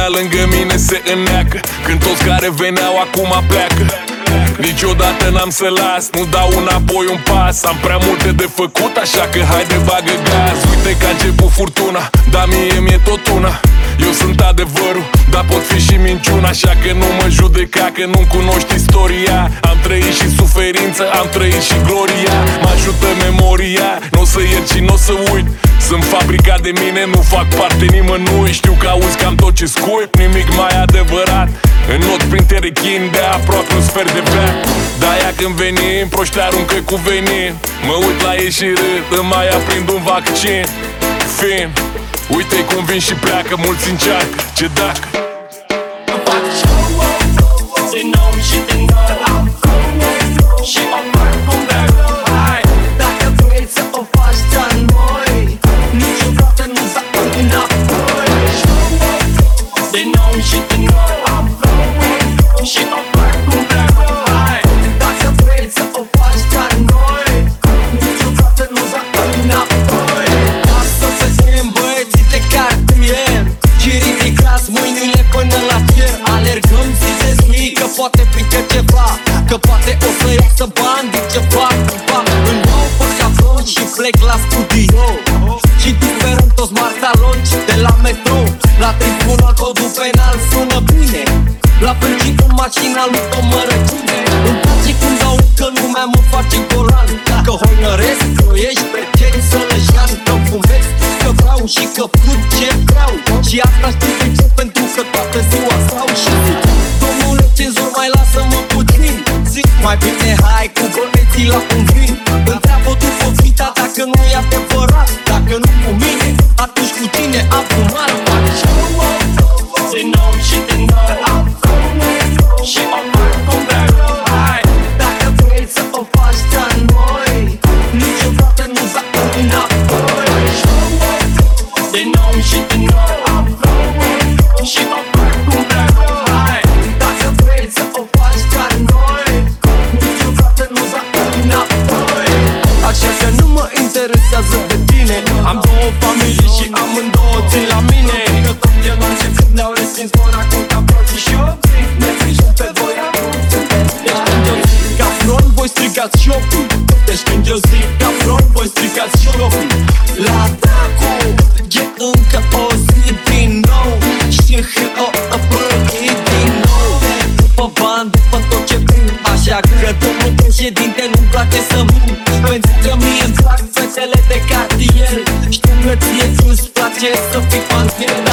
lângă mine se înneacă, când toți care veneau acum pleacă. Niciodată n-am să las, nu dau înapoi un pas. Am prea multe de făcut, așa că haide bagă gaz. Uite că a început furtuna, dar mie mi-e tot una. Eu sunt adevărul, dar pot fi și minciuna. Așa că nu mă judeca că nu-mi cunoști istoria. Am trăit și suferință, am trăit și gloria. Mă ajută memoria, n-o să iert și n-o să uit. Sunt fabricat de mine, nu fac parte nimănui. Știu că auzi cam tot ce scuip, nimic mai adevărat. În not prin terechin, de aproape un sfert de veac. De-aia când venim, proști aruncă cu venin. Mă uit la ei și râd, îmi mai aprind un vaccin. Fin, uite-i cum vin și pleacă, mulți încearcă, ce dacă fac show, din nou și din nou. Și o fac cum vreau. Hai, dacă vrei să o faci ca noi, niciodată nu s-a înapoi. Din nou și din nou. Și o fac cum vreau. Hai, dacă vrei să o faci ca noi, niciodată nu s-a înapoi. Lasă să ținem băieții de cartier și ridicați mâinile până la fier. Alergăm zi de zi, că poate pică ceva, că poate o să iasă bani din ce fac. Îmi iau păcaplon și plec la studio și disperăm toți martalonci de la metro. La tribunal codul penal sună bine, la fel cu mașina lui Tomărăcine. Îmi place când aud că lumea mă face golan, că hoinăresc, croiești pe cei sălășani, că fumez, că vreau și că put ce vreau. Și asta știu de ce, pentru că toată ziua stau și zic: domnule cenzor, mai lasă-mă puțin. Zic: mai bine hai cu băieții la un vin. Întreabă după vita dacă nu e adevărat. Dacă nu cu mine, atunci cu tine am fumat. Fac show, din nou și din nou. Și o fac cum vreau. Hai, dacă vrei să o faci ca noi, niciodată nu s-a înapoi. Din nou și din nou. Și o fac cum vreau. Hai, dacă vrei să o faci ca noi, niciodată nu s-a înapoi. Așa că nu mă interesează de tine. Am două familii și amândouă țin la mine. Că tot de la început ne-au respins vor acum ca proții și eu ne frijim pe voi acum. Deci când eu zic ca front, voi strigați șopul. Deci când eu zic ca front, voi strigați șopul. La dracu, e încă o zi din nou. Și o apărări din nou. După bani, după tot ce prind. Așa că domnul președinte nu-mi place să mint. Pentru că mie îmi plac fetele de cartier. Știu că ție îți place să fii pantier.